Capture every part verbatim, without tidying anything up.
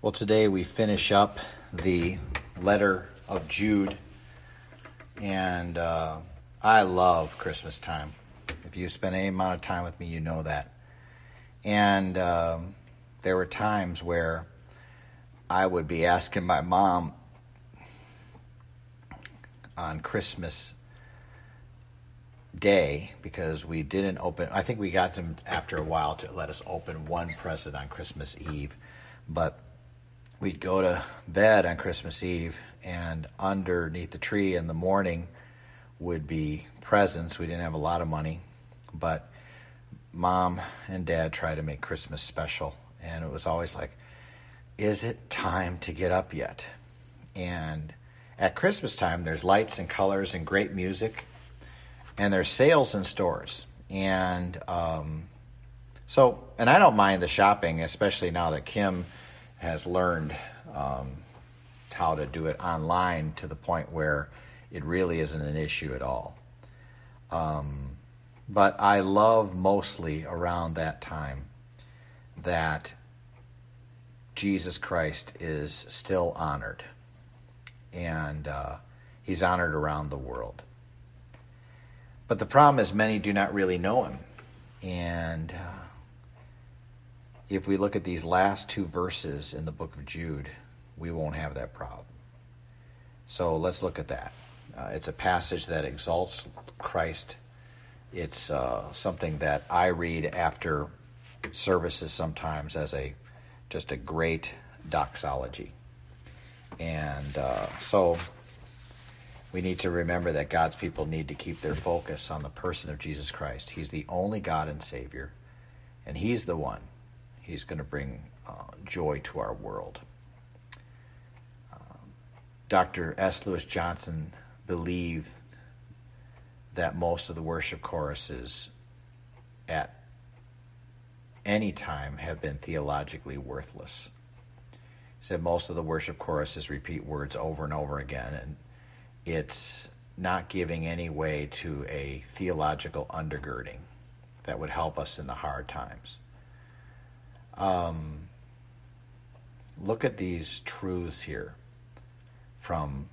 Well, today we finish up the letter of Jude, and uh, I love Christmas time. If you spend any amount of time with me, you know that. And um, there were times where I would be asking my mom on Christmas Day, because we didn't open, I think we got them after a while to let us open one present on Christmas Eve, but we'd go to bed on Christmas Eve, and underneath the tree in the morning would be presents. We didn't have a lot of money, but Mom and Dad tried to make Christmas special, and it was always like, is it time to get up yet? And at Christmas time, there's lights and colors and great music, and there's sales in stores. And um, so, and I don't mind the shopping, especially now that Kim has learned um, how to do it online to the point where it really isn't an issue at all. Um, but I love mostly around that time that Jesus Christ is still honored, and uh, he's honored around the world. But the problem is many do not really know him. And uh, if we look at these last two verses in the book of Jude, we won't have that problem. So let's look at that. Uh, it's a passage that exalts Christ. It's uh, something that I read after services sometimes as a just a great doxology. And uh, so we need to remember that God's people need to keep their focus on the person of Jesus Christ. He's the only God and Savior, and he's the one. He's going to bring uh, joy to our world. Um, Doctor S. Lewis Johnson believed that most of the worship choruses at any time have been theologically worthless. He said most of the worship choruses repeat words over and over again, and it's not giving any way to a theological undergirding that would help us in the hard times. Um, look at these truths here from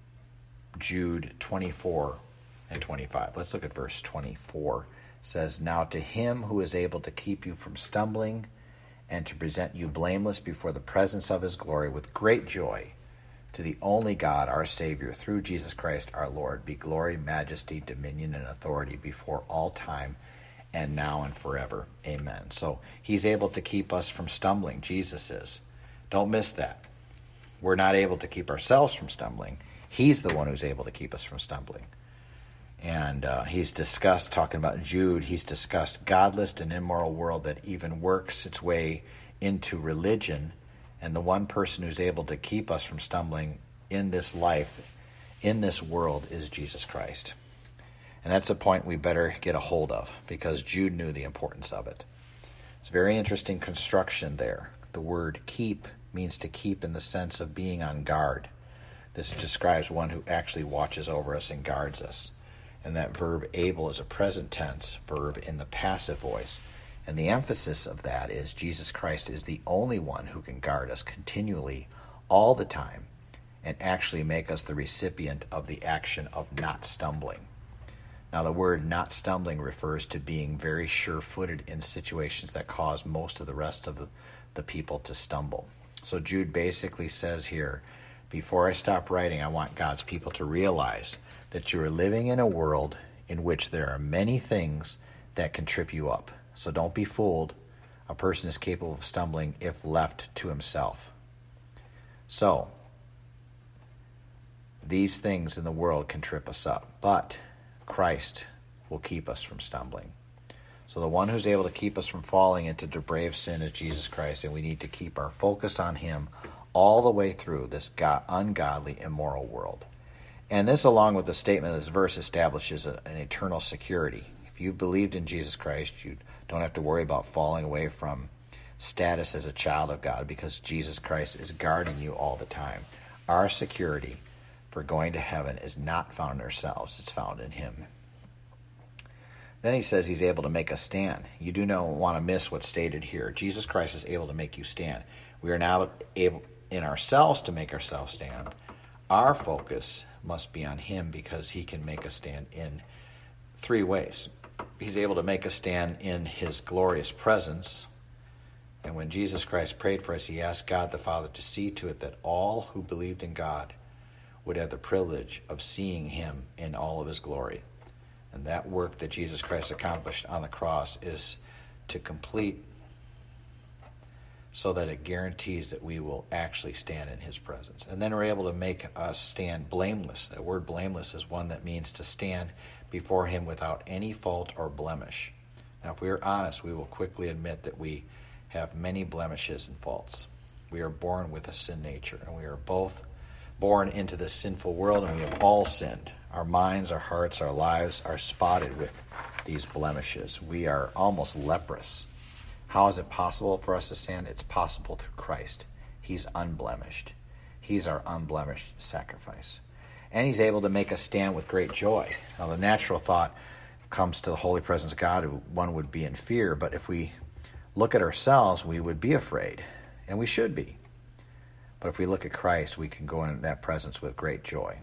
Jude twenty-four and twenty-five. Let's look at verse twenty-four. It says, "Now to him who is able to keep you from stumbling and to present you blameless before the presence of his glory with great joy, to the only God, our Savior, through Jesus Christ our Lord, be glory, majesty, dominion, and authority before all time, and now and forever. Amen." So he's able to keep us from stumbling. Jesus is. Don't miss that. We're not able to keep ourselves from stumbling. He's the one who's able to keep us from stumbling. And uh, he's discussed, talking about Jude, he's discussed godless and immoral world that even works its way into religion. And the one person who's able to keep us from stumbling in this life, in this world, is Jesus Christ. And that's a point we better get a hold of, because Jude knew the importance of it. It's a very interesting construction there. The word keep means to keep in the sense of being on guard. This describes one who actually watches over us and guards us. And that verb able is a present tense verb in the passive voice. And the emphasis of that is Jesus Christ is the only one who can guard us continually all the time and actually make us the recipient of the action of not stumbling. Now, the word not stumbling refers to being very sure-footed in situations that cause most of the rest of the, the people to stumble. So Jude basically says here, before I stop writing, I want God's people to realize that you are living in a world in which there are many things that can trip you up. So don't be fooled. A person is capable of stumbling if left to himself. So, these things in the world can trip us up, but Christ will keep us from stumbling. So the one who's able to keep us from falling into depraved sin is Jesus Christ, and we need to keep our focus on him all the way through this God, ungodly, immoral world. And this, along with the statement of this verse, establishes a, an eternal security. If you believed in Jesus Christ, you don't have to worry about falling away from status as a child of God, because Jesus Christ is guarding you all the time. Our security for going to heaven is not found in ourselves. It's found in him. Then he says he's able to make us stand. You do not want to miss what's stated here. Jesus Christ is able to make you stand. We are now able in ourselves to make ourselves stand. Our focus must be on him because he can make us stand in three ways. He's able to make us stand in his glorious presence. And when Jesus Christ prayed for us, he asked God the Father to see to it that all who believed in God would have the privilege of seeing him in all of his glory. And that work that Jesus Christ accomplished on the cross is to complete so that it guarantees that we will actually stand in his presence. And then we're able to make us stand blameless. That word blameless is one that means to stand before him without any fault or blemish. Now, if we are honest, we will quickly admit that we have many blemishes and faults. We are born with a sin nature, and we are both born into this sinful world, and we have all sinned. Our minds, our hearts, our lives are spotted with these blemishes. We are almost leprous. How is it possible for us to stand? It's possible through Christ. He's unblemished. He's our unblemished sacrifice. And he's able to make us stand with great joy. Now, the natural thought comes to the holy presence of God, one would be in fear, but if we look at ourselves, we would be afraid, and we should be. But if we look at Christ, we can go into that presence with great joy.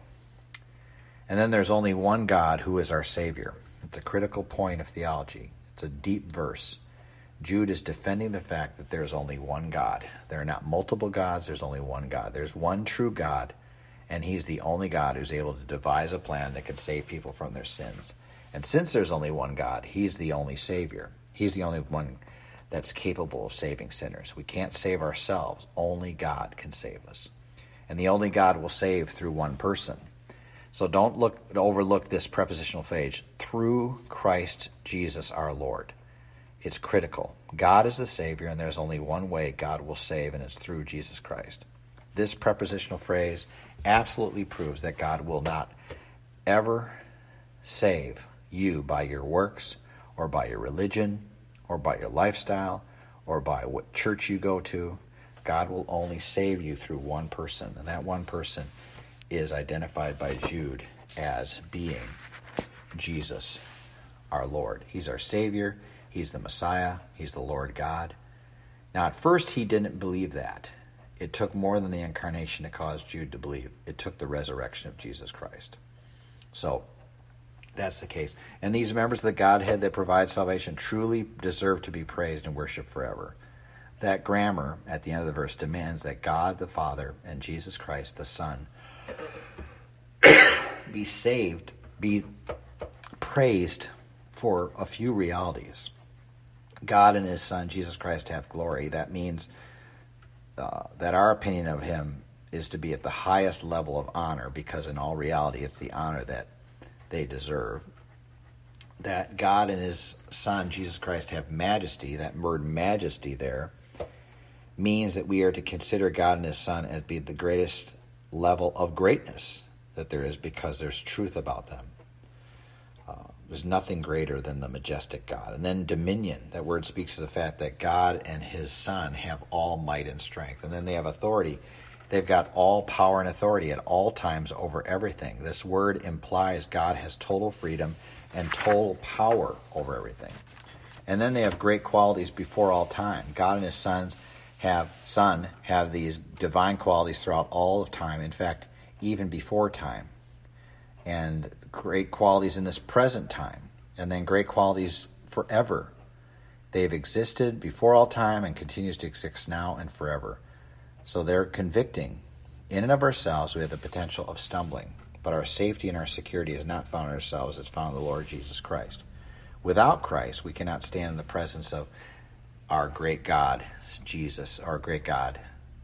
And then there's only one God who is our Savior. It's a critical point of theology. It's a deep verse. Jude is defending the fact that there's only one God. There are not multiple gods, there's only one God. There's one true God, and he's the only God who's able to devise a plan that can save people from their sins. And since there's only one God, he's the only Savior. He's the only one that's capable of saving sinners. We can't save ourselves. Only God can save us. And the only God will save through one person. So don't look overlook this prepositional phrase, through Christ Jesus our Lord. It's critical. God is the Savior, and there's only one way God will save, and it's through Jesus Christ. This prepositional phrase absolutely proves that God will not ever save you by your works or by your religion or by your lifestyle or by what church you go to. God will only save you through one person, and that one person is identified by Jude as being Jesus, our Lord. He's our Savior. He's the Messiah. He's the Lord God. Now, at first, he didn't believe that. It took more than the incarnation to cause Jude to believe. It took the resurrection of Jesus Christ. So, that's the case. And these members of the Godhead that provide salvation truly deserve to be praised and worshiped forever. That grammar at the end of the verse demands that God the Father and Jesus Christ the Son be saved, be praised for a few realities. God and his Son, Jesus Christ, have glory. That means uh, that our opinion of him is to be at the highest level of honor, because in all reality it's the honor that they deserve. That God and his Son, Jesus Christ, have majesty. That word majesty there means that we are to consider God and his Son as being the greatest level of greatness that there is, because there's truth about them. Uh, there's nothing greater than the majestic God. And then dominion, that word speaks to the fact that God and his Son have all might and strength. And then they have authority. They've got all power and authority at all times over everything. This word implies God has total freedom and total power over everything. And then they have great qualities before all time. God and his sons have son have these divine qualities throughout all of time. In fact, even before time. And great qualities in this present time. And then great qualities forever. They've existed before all time and continues to exist now and forever. So they're convicting. In and of ourselves, we have the potential of stumbling. But our safety and our security is not found in ourselves. It's found in the Lord Jesus Christ. Without Christ, we cannot stand in the presence of our great God, Jesus, our great God,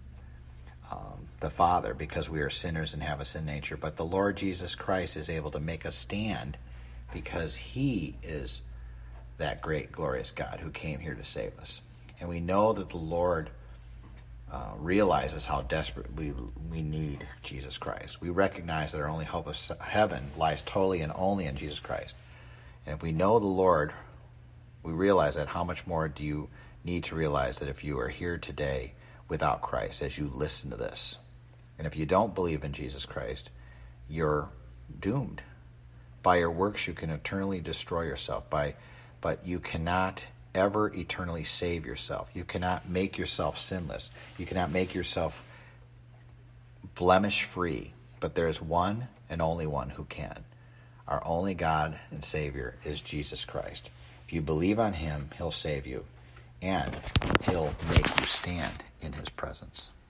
um, the Father, because we are sinners and have a sin nature. But the Lord Jesus Christ is able to make us stand because he is that great, glorious God who came here to save us. And we know that the Lord uh, realizes how desperate we, we need Jesus Christ. We recognize that our only hope of heaven lies totally and only in Jesus Christ. And if we know the Lord, we realize that how much more do you need to realize that if you are here today without Christ as you listen to this. And if you don't believe in Jesus Christ, you're doomed. By your works you can eternally destroy yourself. By, but you cannot ever eternally save yourself. You cannot make yourself sinless. You cannot make yourself blemish-free. But there is one and only one who can. Our only God and Savior is Jesus Christ. If you believe on him, he'll save you, and he'll make you stand in his presence.